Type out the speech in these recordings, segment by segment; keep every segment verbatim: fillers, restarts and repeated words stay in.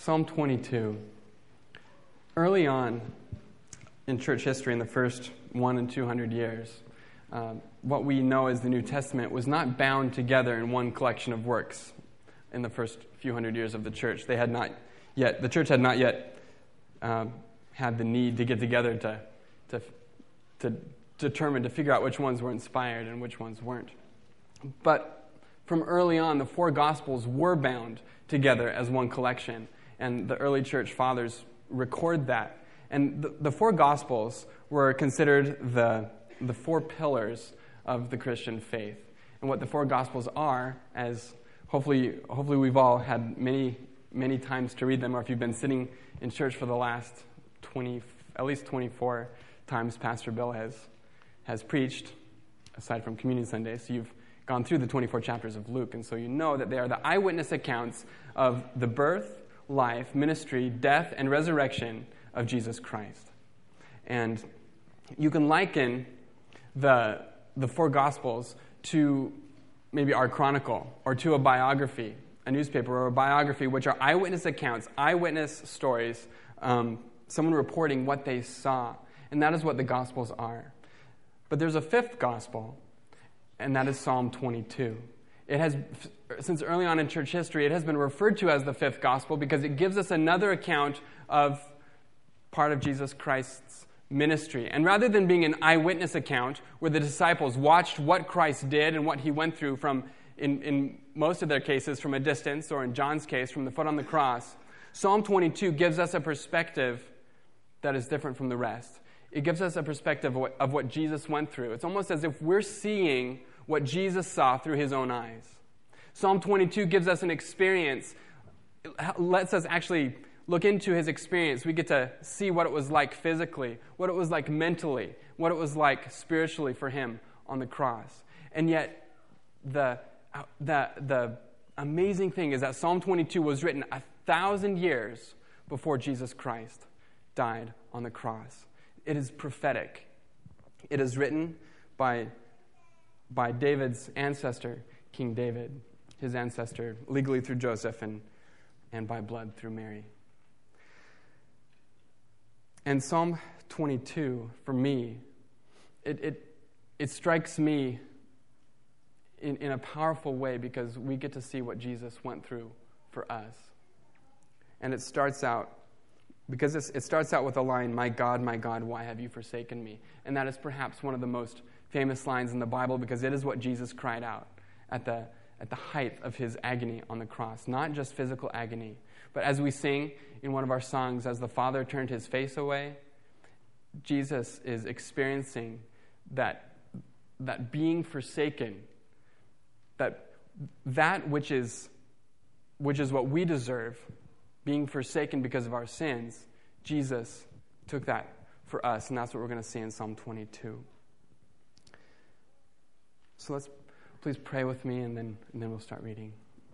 Psalm twenty-two. Early on in church history, in the first one and two hundred years, uh, what we know as the New Testament was not bound together in one collection of works. In the first few hundred years of the church, they had not yet. The church had not yet uh, had the need to get together to to to determine to figure out which ones were inspired and which ones weren't. But from early on, the four Gospels were bound together as one collection. And the early church fathers record that. And the, the four Gospels were considered the, the four pillars of the Christian faith. And what the four Gospels are, as hopefully hopefully we've all had many, many times to read them, or if you've been sitting in church for the last twenty, at least twenty-four times Pastor Bill has, has preached, aside from Communion Sunday, so you've gone through the twenty-four chapters of Luke, and so you know that they are the eyewitness accounts of the birth, life, ministry, death, and resurrection of Jesus Christ. And you can liken the, the four Gospels to maybe our chronicle, or to a biography, a newspaper or a biography, which are eyewitness accounts, eyewitness stories, um, someone reporting what they saw. And that is what the Gospels are. But there's a fifth Gospel, and that is Psalm twenty-two. It has, since early on in church history, it has been referred to as the fifth Gospel because it gives us another account of part of Jesus Christ's ministry. And rather than being an eyewitness account where the disciples watched what Christ did and what he went through from, in, in most of their cases, from a distance, or in John's case, from the foot on the cross, Psalm twenty-two gives us a perspective that is different from the rest. It gives us a perspective of what, of what Jesus went through. It's almost as if we're seeing what Jesus saw through his own eyes. Psalm twenty-two gives us an experience, it lets us actually look into his experience. We get to see what it was like physically, what it was like mentally, what it was like spiritually for him on the cross. And yet, the, the, the amazing thing is that Psalm twenty-two was written a thousand years before Jesus Christ died on the cross. It is prophetic. It is written by, by David's ancestor, King David, his ancestor legally through Joseph and, and by blood through Mary. And Psalm twenty-two, for me, it it, it strikes me in, in a powerful way because we get to see what Jesus went through for us. And it starts out Because it's, it starts out with a line, "My God, my God, why have you forsaken me?" And that is perhaps one of the most famous lines in the Bible because it is what Jesus cried out at the, at the height of his agony on the cross. Not just physical agony, but as we sing in one of our songs, "As the Father turned his face away," Jesus is experiencing that, that being forsaken, that, that which is, which is what we deserve, being forsaken because of our sins. Jesus took that for us, and that's what we're going to see in Psalm twenty-two. So let's please pray with me, and then, and then we'll start reading.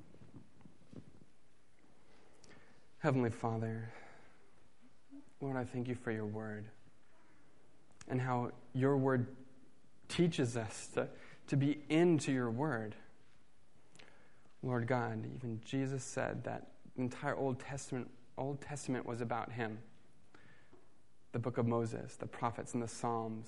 Heavenly Father, Lord, I thank you for your word and how your word teaches us to, to be into your word. Lord God, even Jesus said that the entire Old Testament, Old Testament was about him. The book of Moses, the prophets, and the Psalms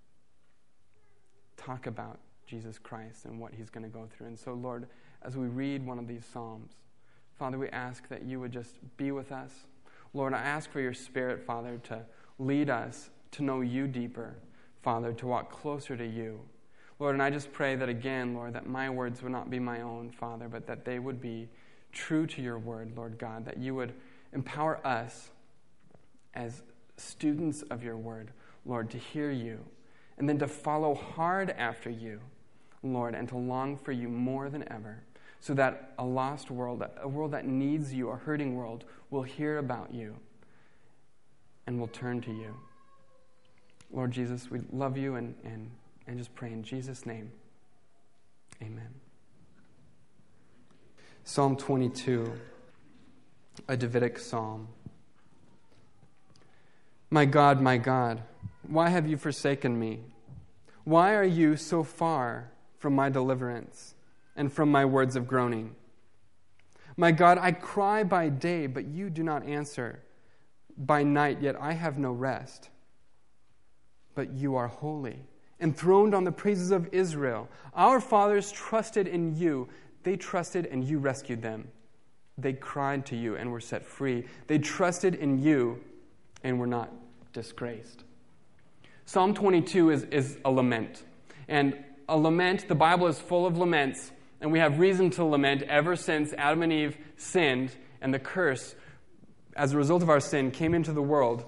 talk about Jesus Christ and what he's going to go through. And so, Lord, as we read one of these Psalms, Father, we ask that you would just be with us. Lord, I ask for your Spirit, Father, to lead us to know you deeper, Father, to walk closer to you. Lord, and I just pray that again, Lord, that my words would not be my own, Father, but that they would be true to your word, Lord God, that you would empower us as students of your word, Lord, to hear you and then to follow hard after you, Lord, and to long for you more than ever, so that a lost world, a world that needs you, a hurting world, will hear about you and will turn to you. Lord Jesus, we love you and, and, and just pray in Jesus' name. Amen. Psalm twenty-two, a Davidic psalm. My God, my God, why have you forsaken me? Why are you so far from my deliverance and from my words of groaning? My God, I cry by day, but you do not answer. By night, yet I have no rest. But you are holy, enthroned on the praises of Israel. Our fathers trusted in you. They trusted and you rescued them. They cried to you and were set free. They trusted in you and were not disgraced. Psalm twenty-two is, is a lament. And a lament, the Bible is full of laments, and we have reason to lament ever since Adam and Eve sinned and the curse, as a result of our sin, came into the world.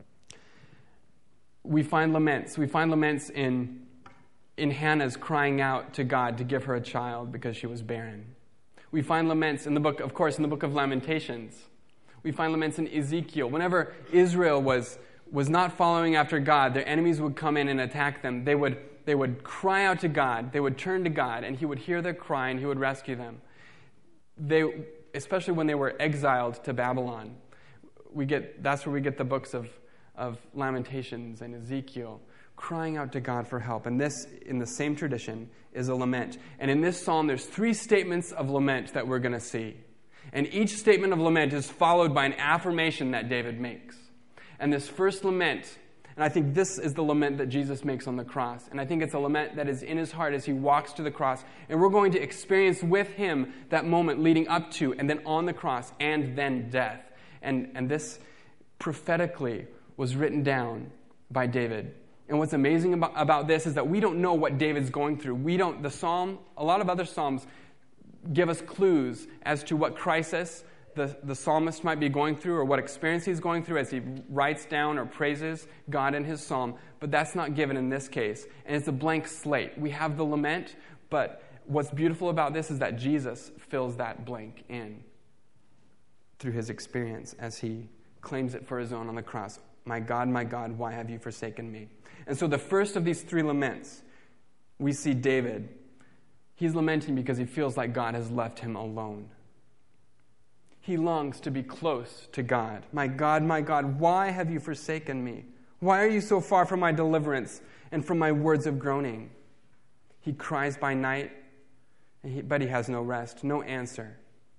We find laments. We find laments in, in Hannah's crying out to God to give her a child because she was barren. We find laments in the book, of course, in the book of Lamentations. We find laments in Ezekiel. Whenever Israel was, was not following after God, their enemies would come in and attack them. They would, they would cry out to God. They would turn to God, and He would hear their cry, and He would rescue them. They, especially when they were exiled to Babylon. We get, that's where we get the books of, of Lamentations and Ezekiel, crying out to God for help. And this, in the same tradition, is a lament. And in this psalm, there's three statements of lament that we're going to see. And each statement of lament is followed by an affirmation that David makes. And this first lament, and I think this is the lament that Jesus makes on the cross. And I think it's a lament that is in his heart as he walks to the cross. And we're going to experience with him that moment leading up to, and then on the cross, and then death. And, and this prophetically was written down by David. And what's amazing about, about this is that we don't know what David's going through. We don't, the psalm, a lot of other psalms give us clues as to what crisis the, the psalmist might be going through or what experience he's going through as he writes down or praises God in his psalm. But that's not given in this case. And it's a blank slate. We have the lament, but what's beautiful about this is that Jesus fills that blank in through his experience as he claims it for his own on the cross. My God, my God, why have you forsaken me? And so the first of these three laments, we see David. He's lamenting because he feels like God has left him alone. He longs to be close to God. My God, my God, why have you forsaken me? Why are you so far from my deliverance and from my words of groaning? He cries by night, but he has no rest, no answer.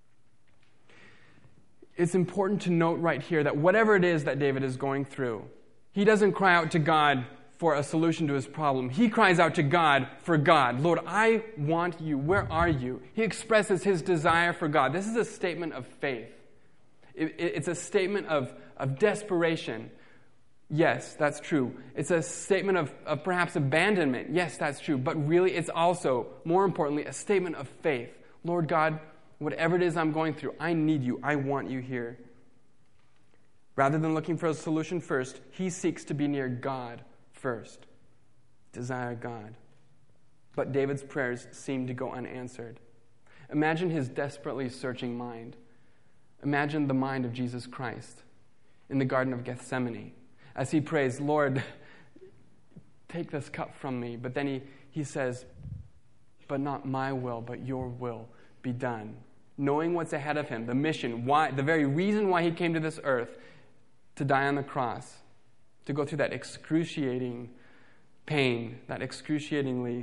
It's important to note right here that whatever it is that David is going through, he doesn't cry out to God for a solution to his problem. He cries out to God for God. Lord, I want you. Where are you? He expresses his desire for God. This is a statement of faith. It, it, it's a statement of, of desperation. Yes, that's true. It's a statement of, of perhaps abandonment. Yes, that's true. But really, it's also, more importantly, a statement of faith. Lord God, whatever it is I'm going through, I need you. I want you here. Rather than looking for a solution first, he seeks to be near God first. Desire God. But David's prayers seem to go unanswered. Imagine his desperately searching mind. Imagine the mind of Jesus Christ in the Garden of Gethsemane as he prays, Lord, take this cup from me. But then he, he says, but not my will, but your will be done. Knowing what's ahead of him, the mission, why, the very reason why he came to this earth, to die on the cross, to go through that excruciating pain, that excruciatingly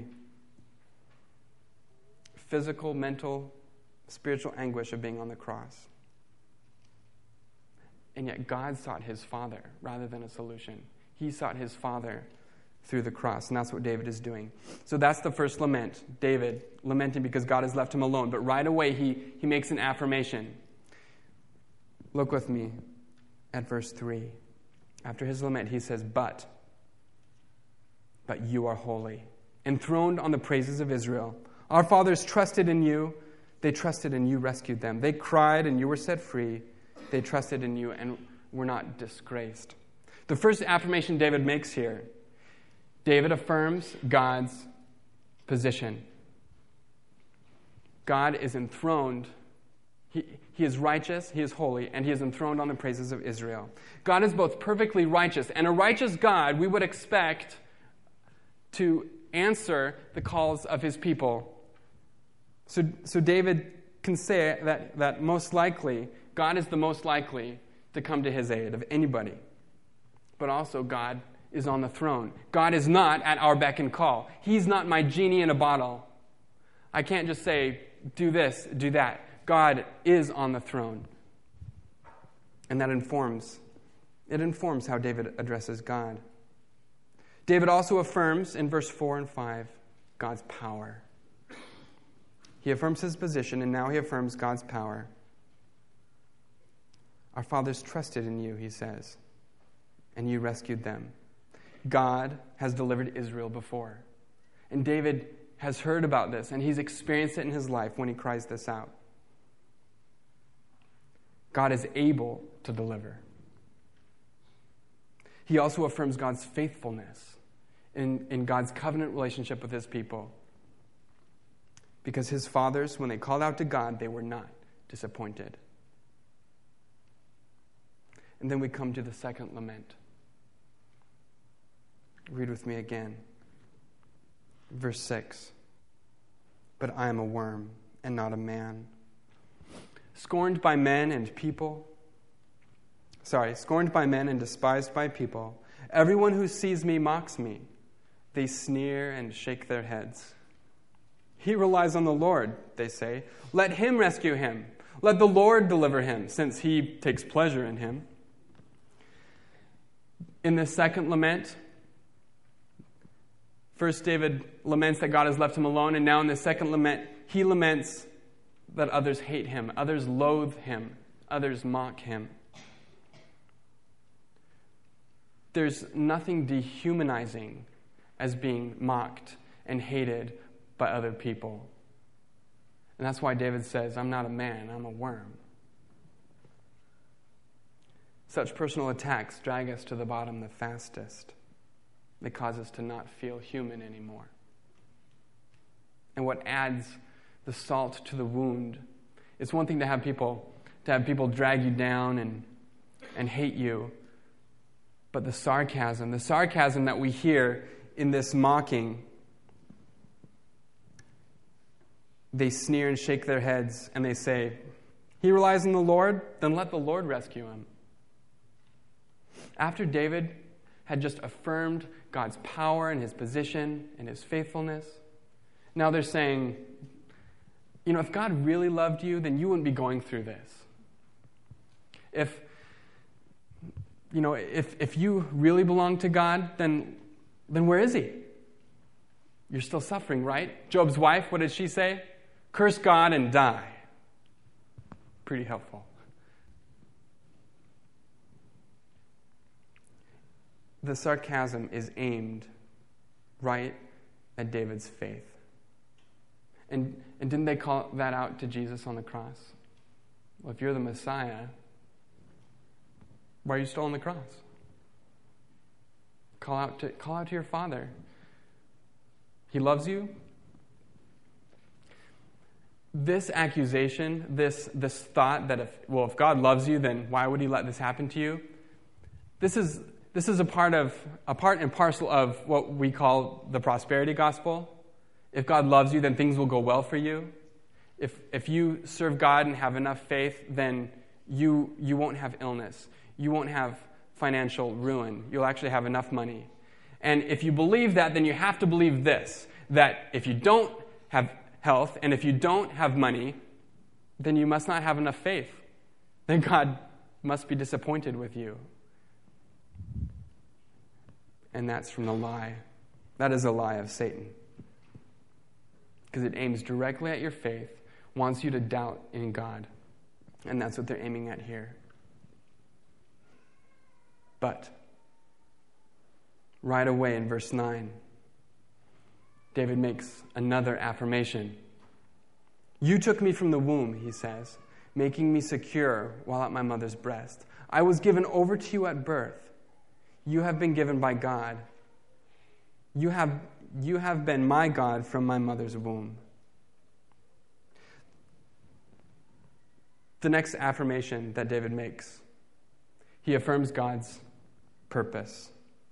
physical, mental, spiritual anguish of being on the cross. And yet God sought his Father rather than a solution. He sought his Father through the cross, and that's what David is doing. So that's the first lament, David lamenting because God has left him alone. But right away he, he makes an affirmation. Look with me at verse three. After his lament, he says, but, but you are holy, enthroned on the praises of Israel. Our fathers trusted in you. They trusted and you rescued them. They cried and you were set free. They trusted in you and were not disgraced. The first affirmation David makes here, David affirms God's position. God is enthroned. He, he is righteous, he is holy, and he is enthroned on the praises of Israel. God is both perfectly righteous, and a righteous God we would expect to answer the calls of his people. So, so David can say that, that most likely, God is the most likely to come to his aid of anybody. But also God is on the throne. God is not at our beck and call. He's not my genie in a bottle. I can't just say, do this, do that. God is on the throne. And that informs, it informs how David addresses God. David also affirms in verse four and five God's power. He affirms his position, and now he affirms God's power. Our fathers trusted in you, he says, and you rescued them. God has delivered Israel before. And David has heard about this, and he's experienced it in his life when he cries this out. God is able to deliver. He also affirms God's faithfulness in, in God's covenant relationship with his people. Because his fathers, when they called out to God, they were not disappointed. And then we come to the second lament. Read with me again. Verse six. But I am a worm and not a man, scorned by men and people. Sorry, scorned by men and despised by people. Everyone who sees me mocks me. They sneer and shake their heads. He relies on the Lord, they say. Let him rescue him. Let the Lord deliver him, since he takes pleasure in him. In the second lament, first David laments that God has left him alone, and now in the second lament, he laments that others hate him, others loathe him, others mock him. There's nothing dehumanizing as being mocked and hated by other people. And that's why David says, I'm not a man, I'm a worm. Such personal attacks drag us to the bottom the fastest. They cause us to not feel human anymore. And what adds the salt to the wound, it's one thing to have people to have people drag you down and and hate you, but the sarcasm, the sarcasm that we hear in this mocking, they sneer and shake their heads and they say, he relies on the Lord, then let the Lord rescue him. After David had just affirmed God's power and his position and his faithfulness, now they're saying, you know, if God really loved you, then you wouldn't be going through this. If, you know, if if you really belong to God, then then where is he? You're still suffering, right? Job's wife, what did she say? Curse God and die. Pretty helpful. The sarcasm is aimed right at David's faith. And, and didn't they call that out to Jesus on the cross? Well, if you're the Messiah, why are you still on the cross? Call out to, call out to your Father. He loves you. This accusation, this, this thought that if, well, if God loves you, then why would he let this happen to you? This is This is a part of a part and parcel of what we call the prosperity gospel. If God loves you, then things will go well for you. If if you serve God and have enough faith, then you you won't have illness. You won't have financial ruin. You'll actually have enough money. And if you believe that, then you have to believe this, that if you don't have health and if you don't have money, then you must not have enough faith. Then God must be disappointed with you. And that's from the lie. That is a lie of Satan. Because it aims directly at your faith, wants you to doubt in God. And that's what they're aiming at here. But, right away in verse nine, David makes another affirmation. You took me from the womb, he says, making me secure while at my mother's breast. I was given over to you at birth. You have been given by God. You have, you have been my God from my mother's womb. The next affirmation that David makes, he affirms God's purpose.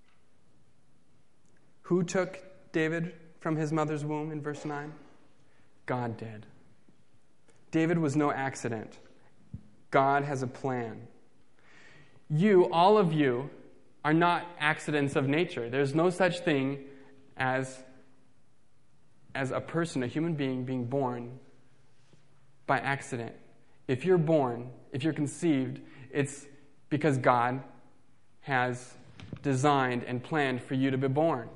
Who took David from his mother's womb in verse nine? God did. David was no accident. God has a plan. You, all of you, are not accidents of nature. There's no such thing as, as a person, a human being, being born by accident. if you're born, if you're conceived, it's because God has designed and planned for you to be born.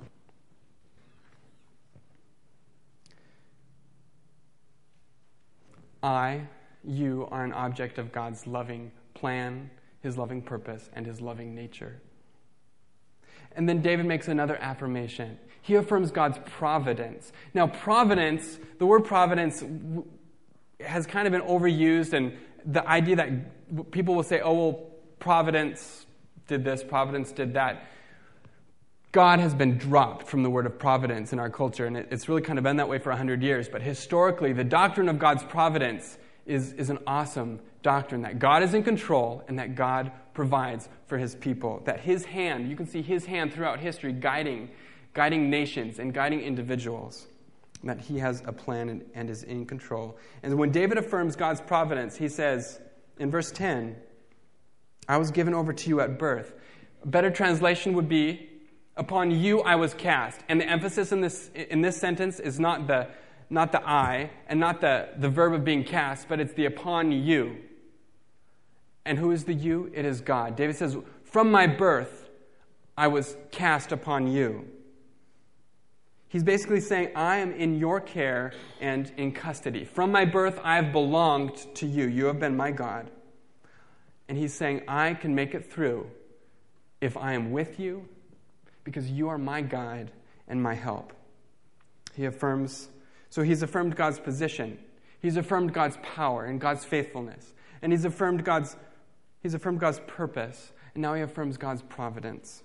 I, you, are an object of God's loving plan, his loving purpose, and his loving nature. And then David makes another affirmation. He affirms God's providence. Now, providence, the word providence has kind of been overused, and the idea that people will say, oh, well, providence did this, providence did that. God has been dropped from the word of providence in our culture, and it's really kind of been that way for one hundred years. But historically, the doctrine of God's providence is, is an awesome doctrine, that God is in control and that God provides for his people. That his hand, you can see his hand throughout history guiding, guiding nations and guiding individuals. That he has a plan and, and is in control. And when David affirms God's providence, he says in verse ten, I was given over to you at birth. A better translation would be, upon you I was cast. And the emphasis in this in this sentence is not the not the I and not the, the verb of being cast, but it's the upon you. And who is the you? It is God. David says, from my birth I was cast upon you. He's basically saying, I am in your care and in custody. From my birth I have belonged to you. You have been my God. And he's saying, I can make it through if I am with you, because you are my guide and my help. He affirms, so he's affirmed God's position. He's affirmed God's power and God's faithfulness. And he's affirmed God's, he's affirmed God's purpose. And now he affirms God's providence.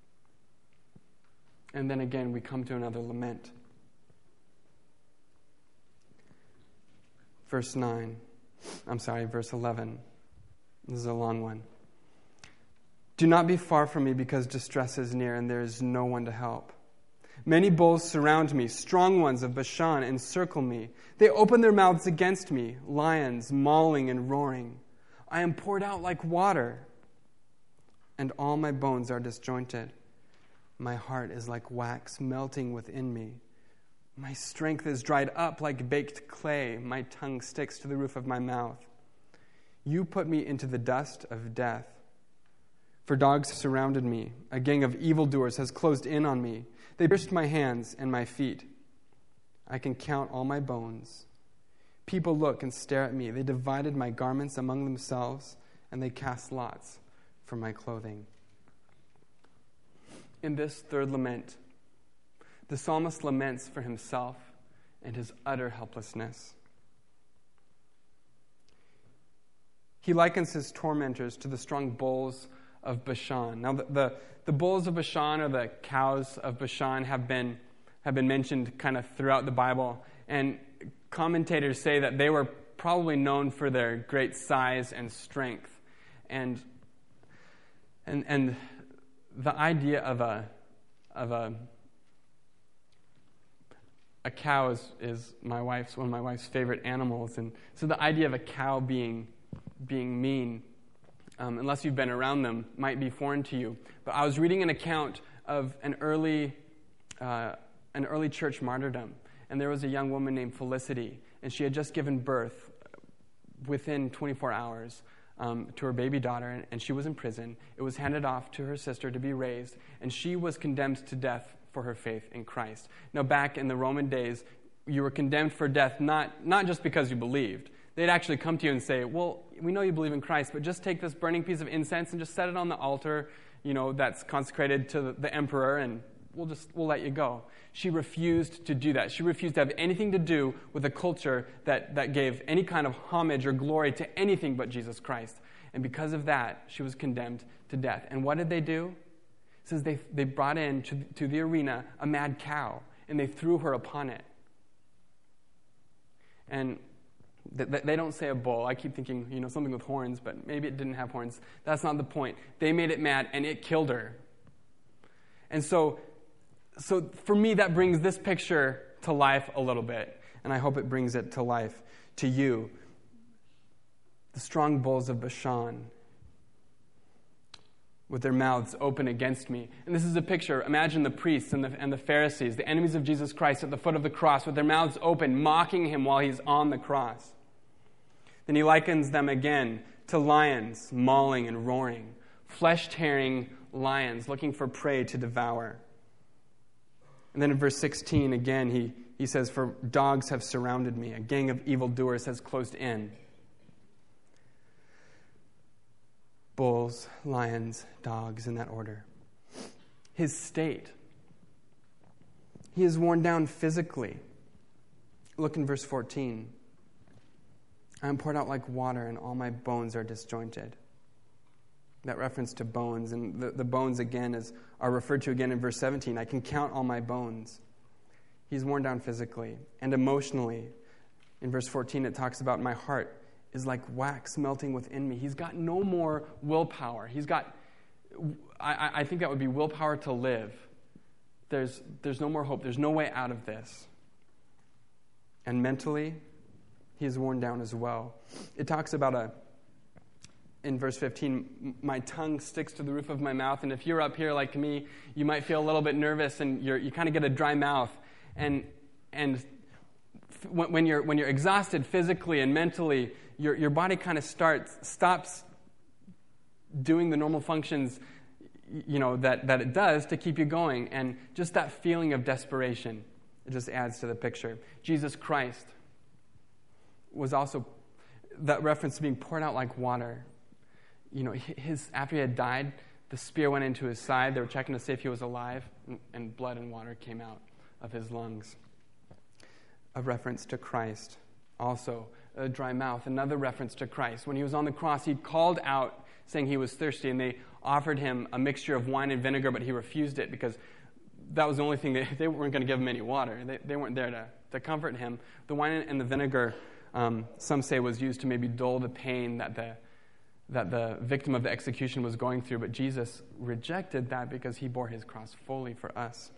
And then again, we come to another lament. Verse nine. I'm sorry, verse eleven. This is a long one. Do not be far from me, because distress is near and there is no one to help. Many bulls surround me, strong ones of Bashan encircle me. They open their mouths against me, lions mauling and roaring. I am poured out like water, and all my bones are disjointed. My heart is like wax melting within me. My strength is dried up like baked clay. My tongue sticks to the roof of my mouth. You put me into the dust of death. For dogs surrounded me. A gang of evildoers has closed in on me. They pierced my hands and my feet. I can count all my bones. People look and stare at me. They divided my garments among themselves, and they cast lots for my clothing. In this third lament, the psalmist laments for himself and his utter helplessness. He likens his tormentors to the strong bulls of Bashan. Now, the, the, the bulls of Bashan, or the cows of Bashan, have been have been mentioned kind of throughout the Bible, and commentators say that they were probably known for their great size and strength, and and and the idea of a of a a cow is, is my wife's one of my wife's favorite animals, and so the idea of a cow being being mean, Um, unless you've been around them, might be foreign to you. But I was reading an account of an early uh, an early church martyrdom, and there was a young woman named Felicity, and she had just given birth within twenty-four hours um, to her baby daughter, and, and she was in prison. It was handed off to her sister to be raised, and she was condemned to death for her faith in Christ. Now, back in the Roman days, you were condemned for death not not just because you believed. They'd actually come to you and say, well, we know you believe in Christ, but just take this burning piece of incense and just set it on the altar, you know, that's consecrated to the, the emperor, and we'll just, we'll let you go. She refused to do that. She refused to have anything to do with a culture that, that gave any kind of homage or glory to anything but Jesus Christ. And because of that, she was condemned to death. And what did they do? It says they, they brought in to, to the arena a mad cow, and they threw her upon it. And they don't say a bull. I keep thinking, you know, something with horns, but maybe it didn't have horns. That's not the point. They made it mad, and it killed her. And so, so for me, that brings this picture to life a little bit, and I hope it brings it to life to you. The strong bulls of Bashan, with their mouths open against me. And this is a picture. Imagine the priests and the, and the Pharisees, the enemies of Jesus Christ, at the foot of the cross, with their mouths open, mocking him while he's on the cross. Then he likens them again to lions mauling and roaring, flesh-tearing lions looking for prey to devour. And then in verse sixteen, again, he, he says, "For dogs have surrounded me. A gang of evildoers has closed in." Bulls, lions, dogs, in that order. His state. He is worn down physically. Look in verse fourteen. "I am poured out like water, and all my bones are disjointed." That reference to bones, and the, the bones again is, are referred to again in verse seventeen. "I can count all my bones." He's worn down physically and emotionally. In verse fourteen, it talks about, "My heart is like wax melting within me." He's got no more willpower. He's got, I, I think that would be willpower to live. There's, there's no more hope. There's no way out of this. And mentally, he is worn down as well. It talks about a, in verse fifteen, "My tongue sticks to the roof of my mouth." And if you're up here like me, you might feel a little bit nervous and you're, you kind of get a dry mouth. And and when, when you're when you're exhausted physically and mentally, your your body kind of starts stops doing the normal functions, you know, that, that it does to keep you going. And just that feeling of desperation, it just adds to the picture. Jesus Christ was also, that reference to being poured out like water. You know, his after he had died, the spear went into his side. They were checking to see if he was alive, and blood and water came out of his lungs. A reference to Christ. Also, a dry mouth, another reference to Christ. When he was on the cross, he called out saying he was thirsty, and they offered him a mixture of wine and vinegar, but he refused it because that was the only thing. They, they weren't going to give him any water. They, they weren't there to, to comfort him. The wine and the vinegar, um, some say, was used to maybe dull the pain that the that the victim of the execution was going through, but Jesus rejected that because he bore his cross fully for us.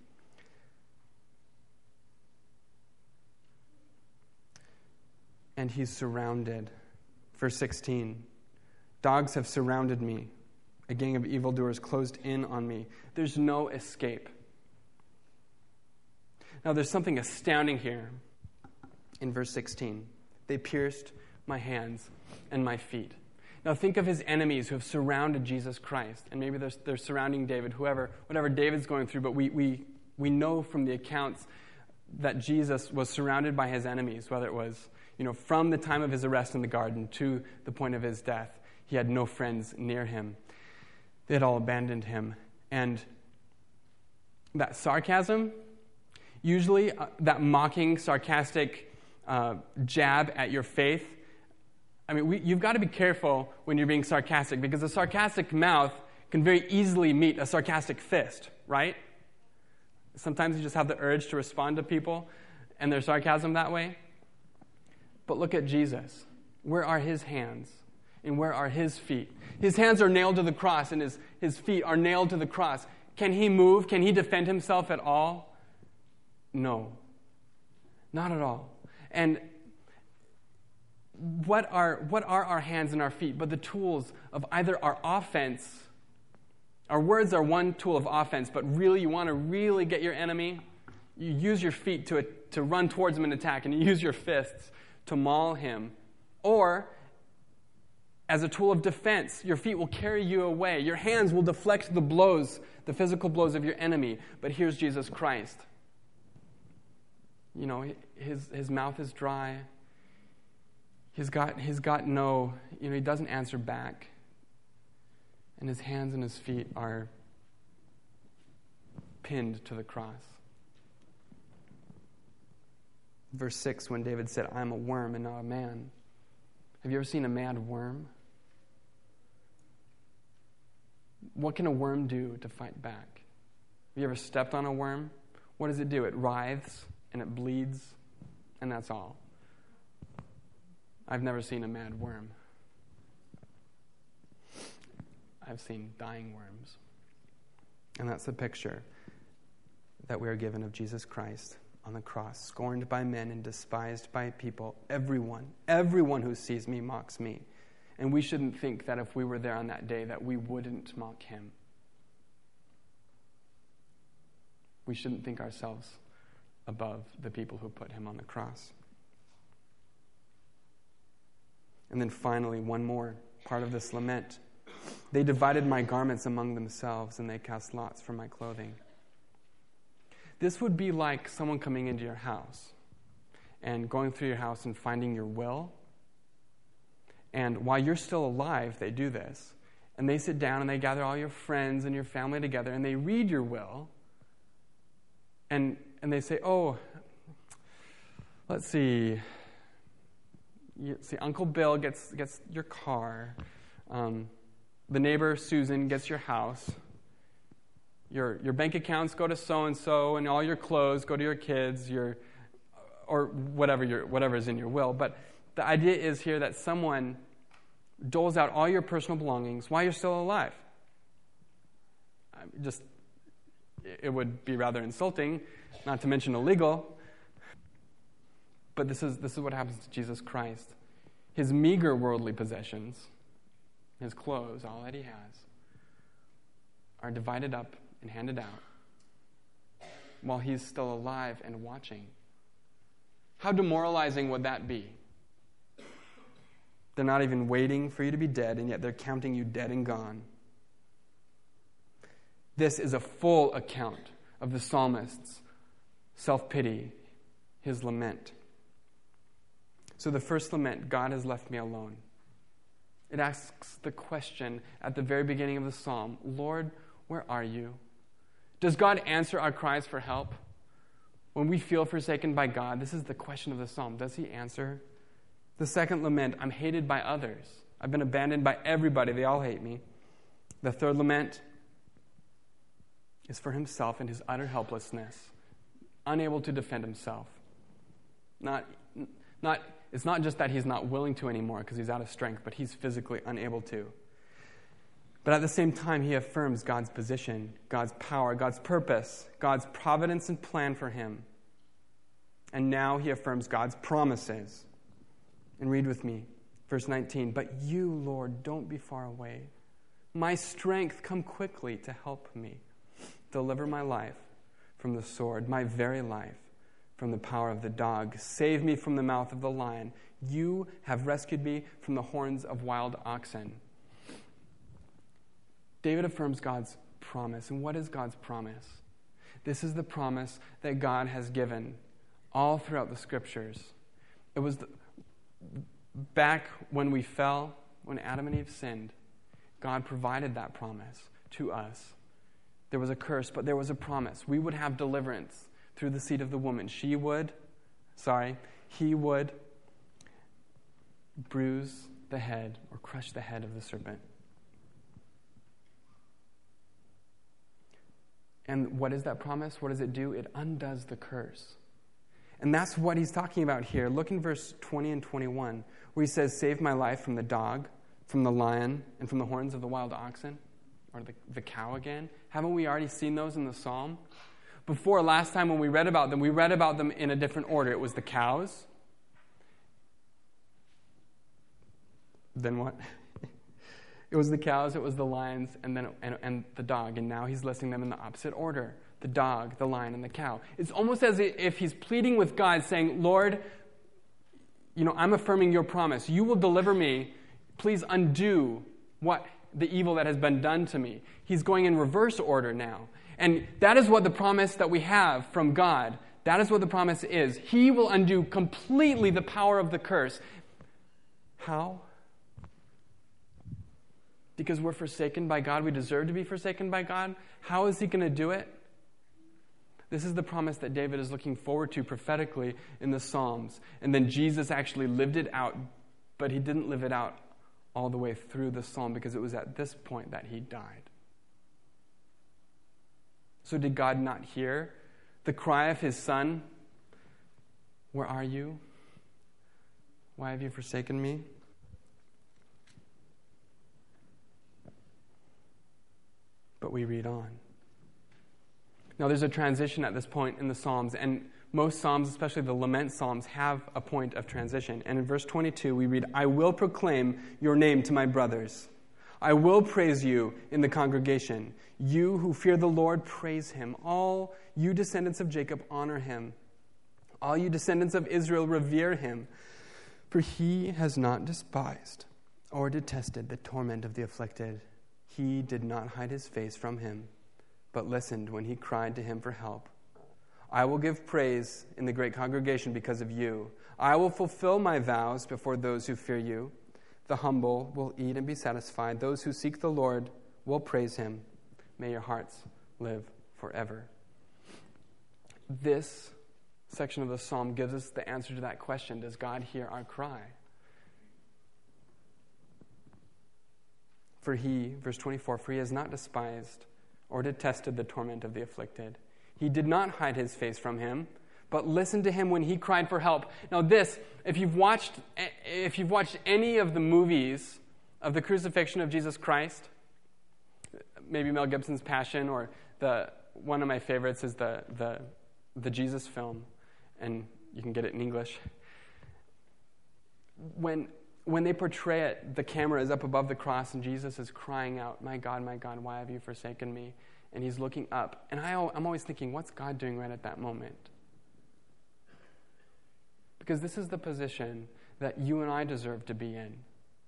And he's surrounded. Verse sixteen, "Dogs have surrounded me. A gang of evildoers closed in on me." There's no escape. Now, there's something astounding here in verse sixteen. "They pierced my hands and my feet." Now, think of his enemies who have surrounded Jesus Christ. And maybe they're, they're surrounding David, whoever, whatever David's going through. But we, we, we know from the accounts that Jesus was surrounded by his enemies, whether it was, you know, from the time of his arrest in the garden to the point of his death. He had no friends near him. They had all abandoned him. And that sarcasm, usually uh, that mocking, sarcastic uh, jab at your faith, I mean, we, you've got to be careful when you're being sarcastic, because a sarcastic mouth can very easily meet a sarcastic fist, right? Sometimes you just have the urge to respond to people and their sarcasm that way. But look at Jesus. Where are his hands? And where are his feet? His hands are nailed to the cross, and his, his feet are nailed to the cross. Can he move? Can he defend himself at all? No. Not at all. And what are, what are our hands and our feet but the tools of either our offense? Our words are one tool of offense, but really you want to really get your enemy, you use your feet to, to run towards him and attack, and you use your fists to maul him. Or, as a tool of defense, your feet will carry you away. Your hands will deflect the blows, the physical blows of your enemy. But here's Jesus Christ. You know, his, his mouth is dry. He's got, he's got no, you know, he doesn't answer back. And his hands and his feet are pinned to the cross. Verse six, when David said, "I'm a worm and not a man." Have you ever seen a mad worm? What can a worm do to fight back? Have you ever stepped on a worm? What does it do? It writhes and it bleeds, and that's all. I've never seen a mad worm. I've seen dying worms. And that's the picture that we are given of Jesus Christ on the cross, scorned by men and despised by people. Everyone, everyone who sees me mocks me. And we shouldn't think that if we were there on that day that we wouldn't mock him. We shouldn't think ourselves above the people who put him on the cross. And then finally, one more part of this lament. They divided my garments among themselves, and they cast lots for my clothing. This would be like someone coming into your house and going through your house and finding your will. And while you're still alive, they do this. And they sit down and they gather all your friends and your family together and they read your will. And and they say, oh, let's see. You see, Uncle Bill gets gets your car. Um, the neighbor, Susan, gets your house. Your your bank accounts go to so-and-so, and all your clothes go to your kids, your or whatever your whatever is in your will. But the idea is here that someone doles out all your personal belongings while you're still alive. I mean, just, it would be rather insulting, not to mention illegal. But this is this is what happens to Jesus Christ. His meager worldly possessions, his clothes, all that he has, are divided up and handed out while he's still alive and watching. How demoralizing would that be? They're not even waiting for you to be dead, and yet they're counting you dead and gone. This is a full account of the psalmist's self-pity, his lament. So the first lament, God has left me alone. It asks the question at the very beginning of the psalm, Lord, where are you? Does God answer our cries for help? When we feel forsaken by God, this is the question of the psalm. Does he answer? The second lament, I'm hated by others. I've been abandoned by everybody. They all hate me. The third lament is for himself and his utter helplessness, unable to defend himself. Not, not, it's not just that he's not willing to anymore because he's out of strength, but he's physically unable to. But at the same time, he affirms God's position, God's power, God's purpose, God's providence and plan for him. And now he affirms God's promises. And read with me, verse nineteen. But you, Lord, don't be far away. My strength, come quickly to help me. Deliver my life from the sword, my very life from the power of the dog. Save me from the mouth of the lion. You have rescued me from the horns of wild oxen. David affirms God's promise. And what is God's promise? This is the promise that God has given all throughout the Scriptures. It was the, back when we fell, when Adam and Eve sinned, God provided that promise to us. There was a curse, but there was a promise. We would have deliverance through the seed of the woman. She would, sorry, he would bruise the head or crush the head of the serpent. And what is that promise? What does it do? It undoes the curse. And that's what he's talking about here. Look in verse twenty and twenty-one, where he says, save my life from the dog, from the lion, and from the horns of the wild oxen, or the, the cow again. Haven't we already seen those in the psalm? Before, last time when we read about them, we read about them in a different order. It was the cows. Then what? It was the cows, it was the lions, and then and, and the dog. And now he's listing them in the opposite order. The dog, the lion, and the cow. It's almost as if he's pleading with God, saying, Lord, you know, I'm affirming your promise. You will deliver me. Please undo what the evil that has been done to me. He's going in reverse order now. And that is what the promise that we have from God, that is what the promise is. He will undo completely the power of the curse. How? Because we're forsaken by God. We deserve to be forsaken by God. How is he going to do it? This is the promise that David is looking forward to prophetically in the Psalms. And then Jesus actually lived it out, but he didn't live it out all the way through the psalm because it was at this point that he died. So did God not hear the cry of his son? Where are you? Why have you forsaken me? But we read on. Now there's a transition at this point in the Psalms, and most Psalms, especially the lament Psalms, have a point of transition. And in verse twenty-two we read, I will proclaim your name to my brothers. I will praise you in the congregation. You who fear the Lord, praise him. All you descendants of Jacob, honor him. All you descendants of Israel, revere him. For he has not despised or detested the torment of the afflicted. He did not hide his face from him, but listened when he cried to him for help. I will give praise in the great congregation because of you. I will fulfill my vows before those who fear you. The humble will eat and be satisfied. Those who seek the Lord will praise him. May your hearts live forever. This section of the psalm gives us the answer to that question. Does God hear our cry? For he, verse twenty-four, for he has not despised or detested the torment of the afflicted. He did not hide his face from him, but listened to him when he cried for help. Now this, if you've watched, if you've watched any of the movies of the crucifixion of Jesus Christ, maybe Mel Gibson's Passion, or the one of my favorites is the the the Jesus film, and you can get it in English. When when they portray it, the camera is up above the cross, and Jesus is crying out, "My God, my God, why have you forsaken me?" And he's looking up, and I, I'm always thinking, what's God doing right at that moment? Because this is the position that you and I deserve to be in.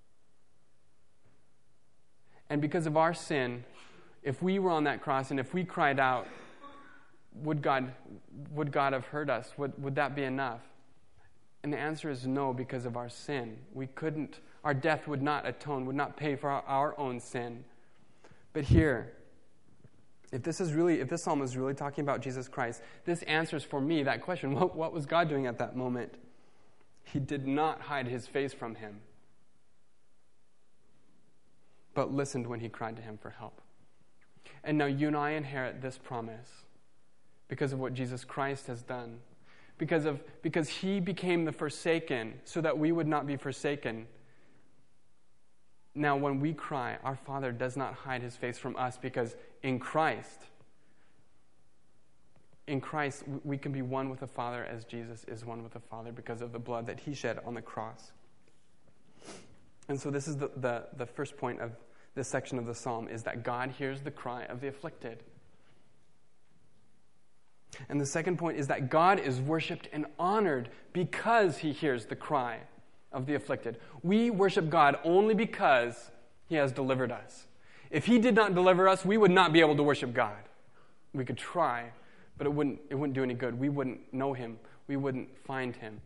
And because of our sin, if we were on that cross and if we cried out, would God would God have heard us? Would, would that be enough? And the answer is no, because of our sin. We couldn't, our death would not atone, would not pay for our, our own sin. But here, if this is really, if this psalm is really talking about Jesus Christ, this answers for me that question. What, what was God doing at that moment? He did not hide his face from him, but listened when he cried to him for help. And now you and I inherit this promise because of what Jesus Christ has done. Because of because he became the forsaken so that we would not be forsaken. Now when we cry, our Father does not hide his face from us, because in Christ, in Christ, we can be one with the Father as Jesus is one with the Father because of the blood that he shed on the cross. And so this is the, the, the first point of this section of the psalm, is that God hears the cry of the afflicted. And the second point is that God is worshipped and honored because he hears the cry of the afflicted. We worship God only because he has delivered us. If he did not deliver us, we would not be able to worship God. We could try, but it wouldn't, it wouldn't do any good. We wouldn't know him. We wouldn't find him.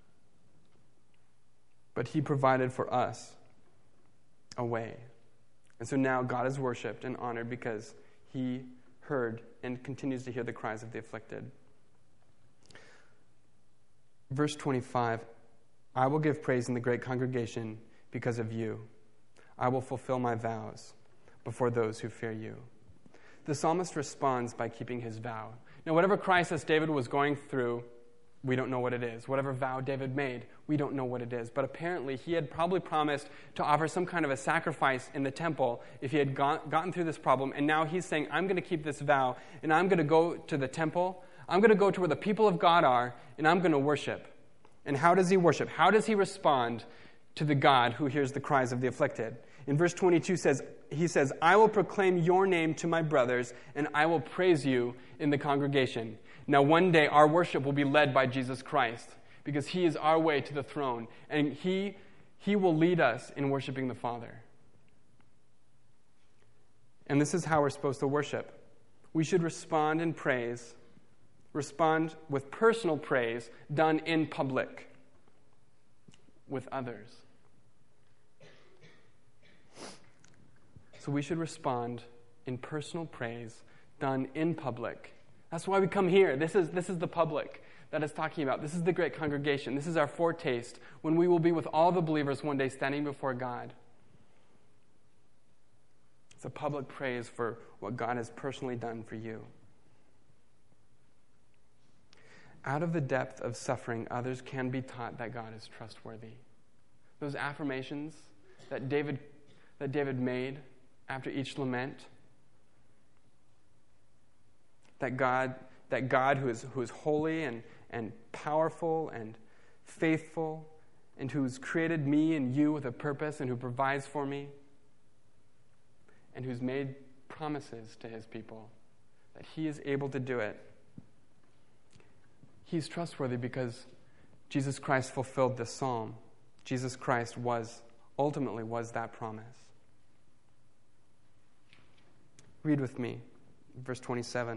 But he provided for us a way. And so now God is worshipped and honored because he heard and continues to hear the cries of the afflicted. Verse twenty-five, I will give praise in the great congregation because of you. I will fulfill my vows before those who fear you. The psalmist responds by keeping his vow. Now, whatever crisis David was going through, we don't know what it is. Whatever vow David made, we don't know what it is. But apparently, he had probably promised to offer some kind of a sacrifice in the temple if he had got, gotten through this problem. And now he's saying, I'm going to keep this vow, and I'm going to go to the temple. I'm going to go to where the people of God are, and I'm going to worship. And how does he worship? How does he respond to the God who hears the cries of the afflicted? In verse twenty-two, says, he says, I will proclaim your name to my brothers, and I will praise you in the congregation. Now, one day, our worship will be led by Jesus Christ, because he is our way to the throne, and he, he will lead us in worshiping the Father. And this is how we're supposed to worship. We should respond in praise, respond with personal praise done in public with others. So we should respond in personal praise done in public. That's why we come here. This is, this is the public that it's talking about. This is the great congregation. This is our foretaste when we will be with all the believers one day standing before God. It's a public praise for what God has personally done for you. Out of the depth of suffering, others can be taught that God is trustworthy. Those affirmations that David, that David made after each lament, that God, that God who is, who is holy and, and powerful and faithful, and who's created me and you with a purpose, and who provides for me, and who's made promises to his people, that he is able to do it. He's trustworthy because Jesus Christ fulfilled this psalm. Jesus Christ was, ultimately was that promise. Read with me, verse twenty-seven.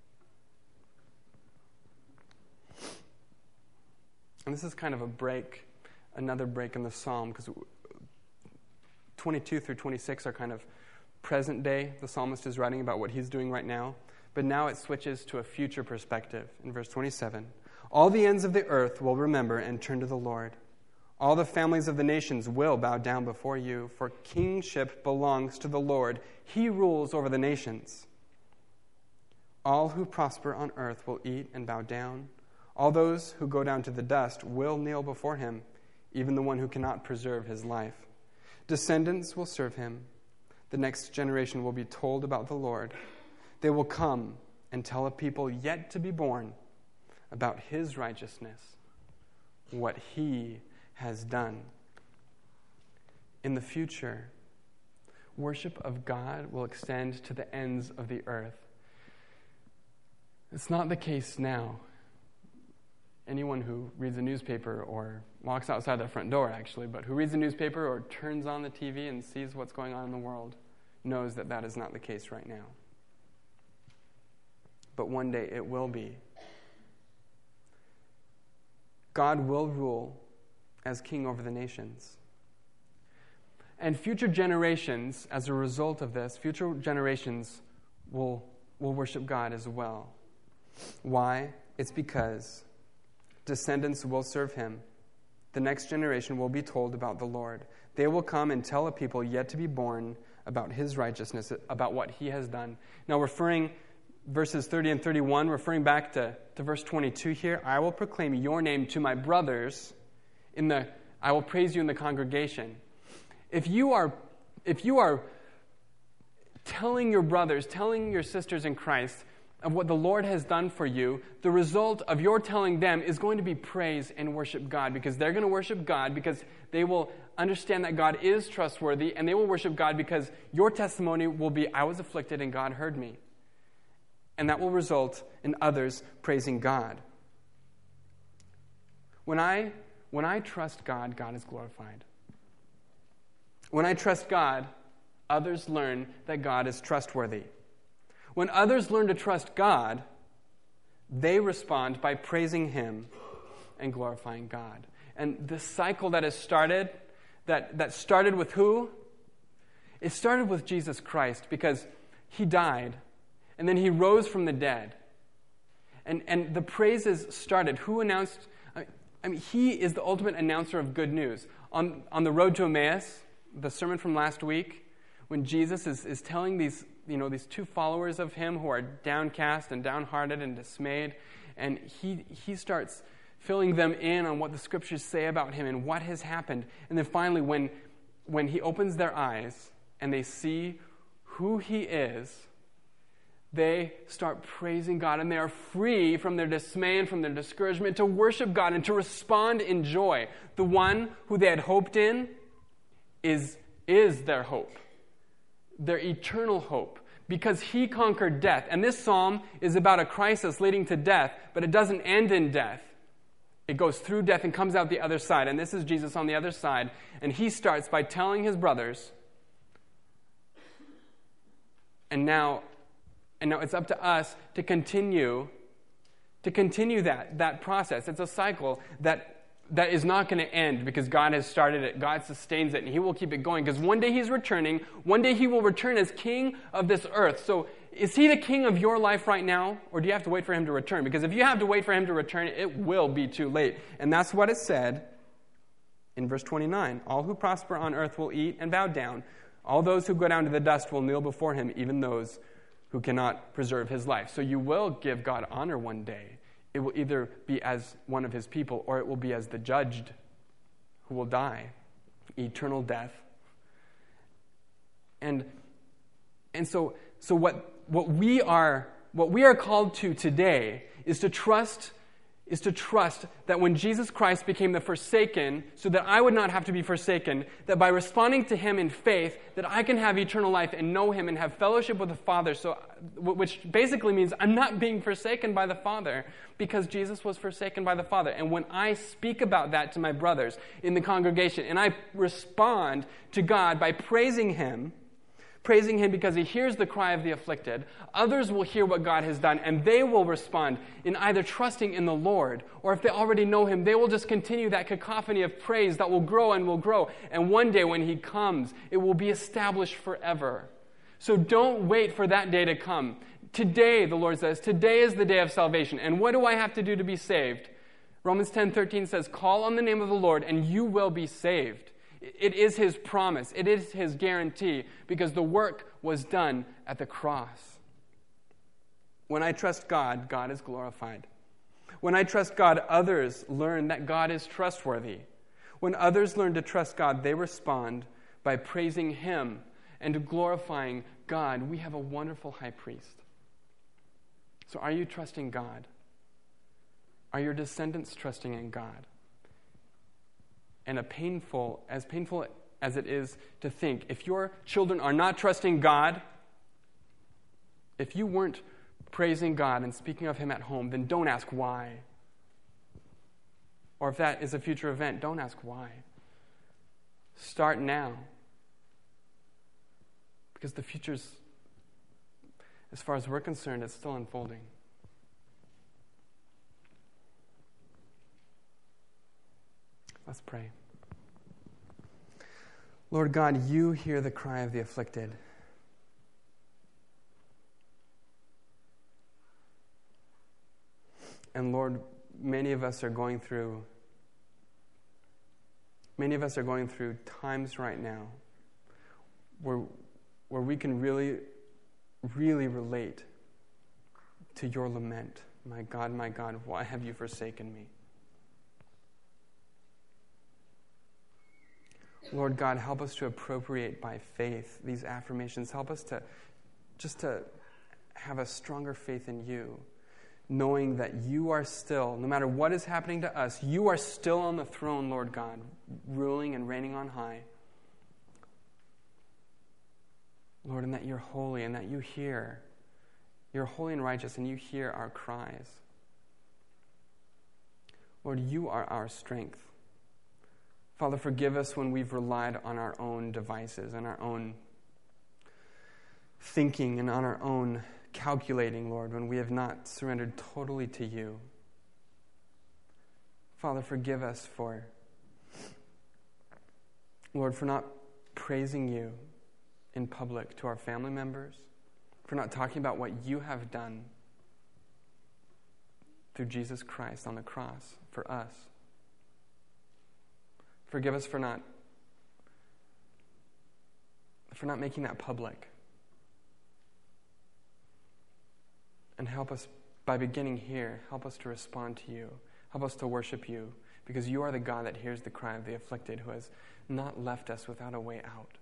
And this is kind of a break, another break in the psalm, because twenty-two through twenty-six are kind of present day. The psalmist is writing about what he's doing right now. But now it switches to a future perspective in verse twenty-seven. All the ends of the earth will remember and turn to the Lord. All the families of the nations will bow down before you, for kingship belongs to the Lord. He rules over the nations. All who prosper on earth will eat and bow down. All those who go down to the dust will kneel before him, even the one who cannot preserve his life. Descendants will serve him. The next generation will be told about the Lord. They will come and tell a people yet to be born about his righteousness, what he has done. In the future, worship of God will extend to the ends of the earth. It's not the case now. Anyone who reads a newspaper or walks outside their front door, actually, but who reads a newspaper or turns on the T V and sees what's going on in the world knows that that is not the case right now. But one day it will be. God will rule as king over the nations. And future generations, as a result of this, future generations will, will worship God as well. Why? It's because descendants will serve him. The next generation will be told about the Lord. They will come and tell a people yet to be born about his righteousness, about what he has done. Now, referring, verses thirty and thirty-one, referring back to, to verse twenty-two here, I will proclaim your name to my brothers. In the, I will praise you in the congregation. If you are, if you are telling your brothers, telling your sisters in Christ of what the Lord has done for you, the result of your telling them is going to be praise and worship God, because they're going to worship God because they will understand that God is trustworthy, and they will worship God because your testimony will be, I was afflicted and God heard me. And that will result in others praising God. When I When I trust God, God is glorified. When I trust God, others learn that God is trustworthy. When others learn to trust God, they respond by praising him and glorifying God. And this cycle that has started, that, that started with who? It started with Jesus Christ, because he died, and then he rose from the dead. And, and the praises started. Who announced... I mean, he is the ultimate announcer of good news. On, on the road to Emmaus, the sermon from last week, when Jesus is, is telling these, you know, these two followers of him who are downcast and downhearted and dismayed, and he he starts filling them in on what the scriptures say about him and what has happened. And then finally, when when he opens their eyes and they see who he is, they start praising God, and they are free from their dismay and from their discouragement to worship God and to respond in joy. The one who they had hoped in is, is their hope, their eternal hope, because he conquered death. And this psalm is about a crisis leading to death, but it doesn't end in death. It goes through death and comes out the other side. And this is Jesus on the other side. And he starts by telling his brothers, and now... And now it's up to us to continue, to continue that, that process. It's a cycle that, that is not going to end, because God has started it. God sustains it, and he will keep it going. Because one day he's returning. One day he will return as king of this earth. So is he the king of your life right now, or do you have to wait for him to return? Because if you have to wait for him to return, it will be too late. And that's what it said in verse twenty-nine. All who prosper on earth will eat and bow down. All those who go down to the dust will kneel before him, even those who cannot preserve his life. So you will give God honor one day. It will either be as one of his people, or it will be as the judged who will die, eternal death. And and so so what what we are what we are called to today is to trust is to trust that when Jesus Christ became the forsaken, so that I would not have to be forsaken, that by responding to him in faith, that I can have eternal life and know him and have fellowship with the Father, so which basically means I'm not being forsaken by the Father because Jesus was forsaken by the Father. And when I speak about that to my brothers in the congregation and I respond to God by praising him, praising him because he hears the cry of the afflicted, others will hear what God has done, and they will respond in either trusting in the Lord, or if they already know him, they will just continue that cacophony of praise that will grow and will grow. And one day when he comes, it will be established forever. So don't wait for that day to come. Today, the Lord says, today is the day of salvation. And what do I have to do to be saved? Romans ten thirteen says, call on the name of the Lord, and you will be saved. It is his promise. It is his guarantee because the work was done at the cross. When I trust God, God is glorified. When I trust God, others learn that God is trustworthy. When others learn to trust God, they respond by praising him and glorifying God. We have a wonderful high priest. So are you trusting God? Are your descendants trusting in God? And a painful, as painful as it is to think, if your children are not trusting God, if you weren't praising God and speaking of him at home, then don't ask why. Or if that is a future event, don't ask why. Start now. Because the future's, as far as we're concerned, it's still unfolding. Let's pray. Lord God, you hear the cry of the afflicted. And Lord, many of us are going through, many of us are going through times right now where, where we can really, really relate to your lament. My God, my God, why have you forsaken me? Lord God, help us to appropriate by faith these affirmations. Help us to just to have a stronger faith in you, knowing that you are still, no matter what is happening to us, you are still on the throne, Lord God, ruling and reigning on high. Lord, and that you're holy and that you hear. You're holy and righteous and you hear our cries. Lord, you are our strength. Father, forgive us when we've relied on our own devices and our own thinking and on our own calculating, Lord, when we have not surrendered totally to you. Father, forgive us for, Lord, for not praising you in public to our family members, for not talking about what you have done through Jesus Christ on the cross for us. Forgive us for not for not making that public. And help us, by beginning here, help us to respond to you. Help us to worship you, because you are the God that hears the cry of the afflicted, who has not left us without a way out.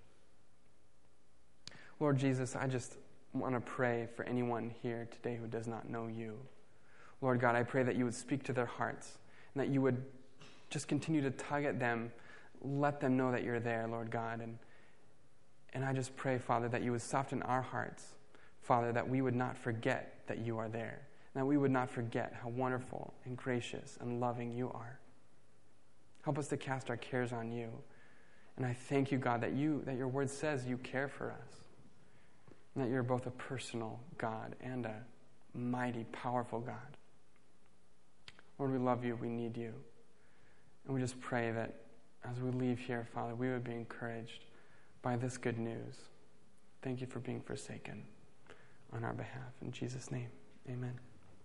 Lord Jesus, I just want to pray for anyone here today who does not know you. Lord God, I pray that you would speak to their hearts and that you would just continue to tug at them. Let them know that you're there, Lord God. And, and I just pray, Father, that you would soften our hearts, Father, that we would not forget that you are there, and that we would not forget how wonderful and gracious and loving you are. Help us to cast our cares on you. And I thank you, God, that you that your word says you care for us, and that you're both a personal God and a mighty, powerful God. Lord, we love you. We need you. And we just pray that as we leave here, Father, we would be encouraged by this good news. Thank you for being forsaken on our behalf. In Jesus' name, amen.